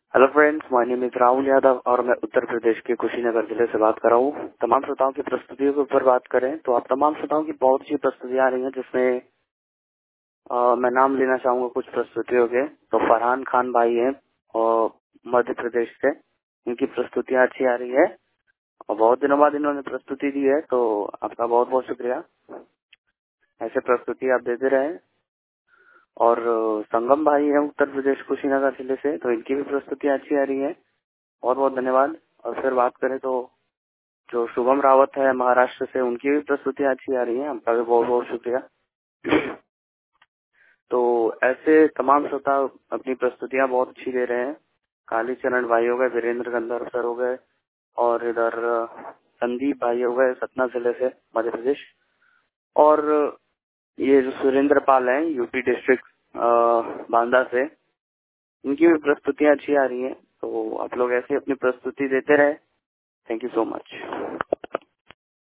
Hello friends, my name is Rahul Yadav और मैं उत्तर प्रदेश के कुशीनगर जिले से बात कर रहा हूँ। तमाम श्रोताओं की प्रस्तुतियों के ऊपर बात करें तो आप तमाम श्रोताओं की बहुत अच्छी प्रस्तुतियां आ रही हैं, जिसमें मैं नाम लेना चाहूंगा कुछ प्रस्तुतियों के। तो फरहान खान भाई हैं और मध्य प्रदेश से, इनकी प्रस्तुतियां अच्छी आ रही है और बहुत दिनों बाद इन्होंने प्रस्तुति दी है, तो आपका बहुत बहुत शुक्रिया। ऐसे प्रस्तुति आप देते रहें। और संगम भाई है उत्तर प्रदेश कुशीनगर जिले से, तो इनकी भी प्रस्तुतियां अच्छी आ रही है, बहुत बहुत धन्यवाद। और फिर बात करें तो जो शुभम रावत है महाराष्ट्र से, उनकी भी प्रस्तुतियां अच्छी आ रही हैं, आपका भी बहुत बहुत शुक्रिया। तो ऐसे तमाम श्रोता अपनी प्रस्तुतियां बहुत अच्छी दे रहे हैं। कालीचरण भाई हो गए, वीरेंद्र गंधर्व सर हो गए, और इधर संदीप भाई हो गए सतना जिले से मध्य प्रदेश, और ये जो सुरेंद्र पाल है यूपी डिस्ट्रिक्ट बांदा से, इनकी भी प्रस्तुतियां अच्छी आ रही हैं। तो आप लोग ऐसे अपनी प्रस्तुति देते रहे। Thank you so much.